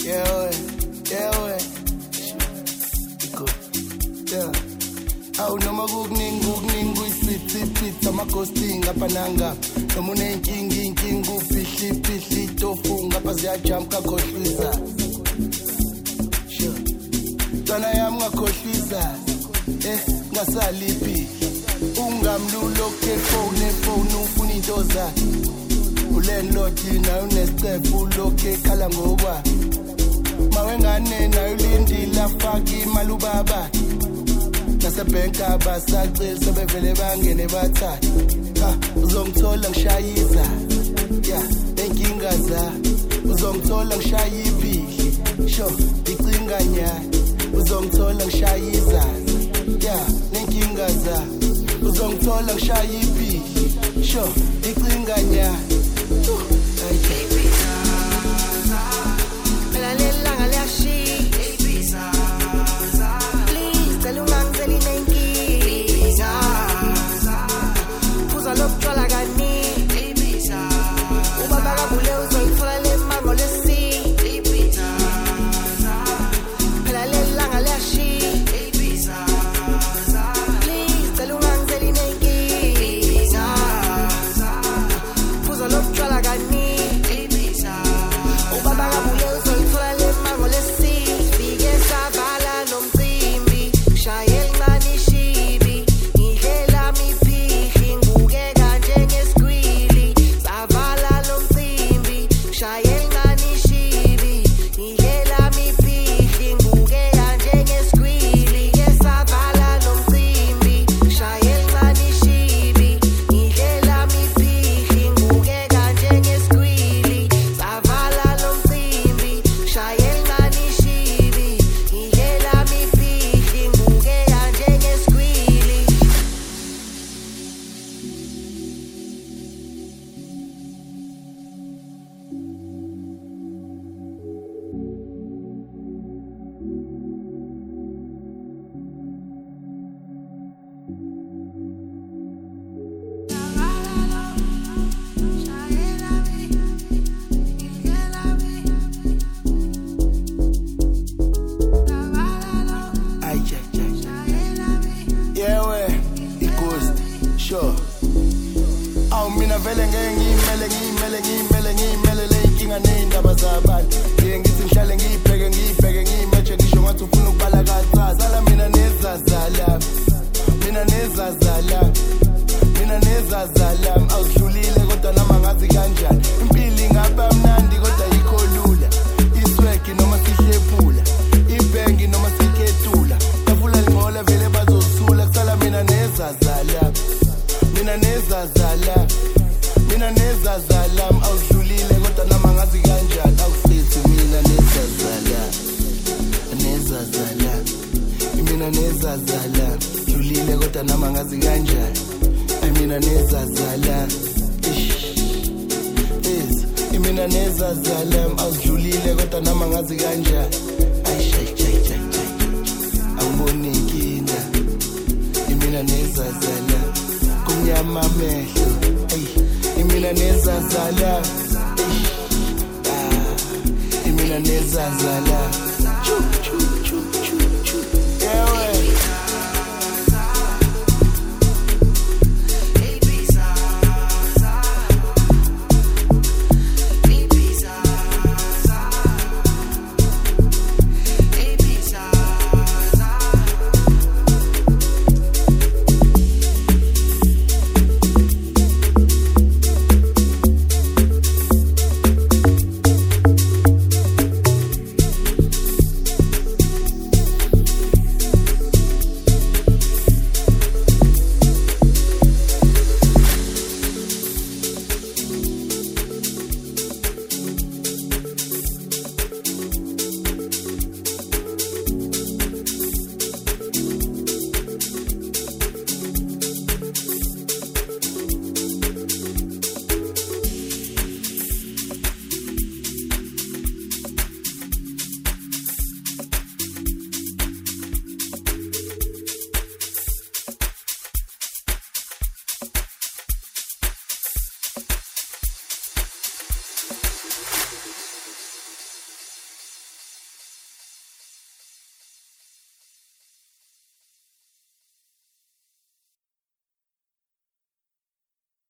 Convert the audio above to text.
Yeah. Good. Yeah. Awu noma kukuningi kuyisithi amaghosting ngapananga noma unenkinga ufihli tofu ngapha ziyajump kakhohlisa. Sure. Twana yami ngakhohlisa. Ngasaliphi. Ungamlulo ke phone ufuna into zakhe. Ulandlord nayo unestep uloke khala ngokwa. Mawengane nayo lindila faki imali ubaba. Nasebhenka abasacela sebevele bangene bathatha. Uzongithola ngishayisa. Yeah, enkinga za. Uzongithola ngishaya iphihli. Sho, icinga nya. Uzongithola ngishayisa. Yeah, nenkinga za. Uzongithola ngishaya iphihli. Sho, icinga nya. Yeah.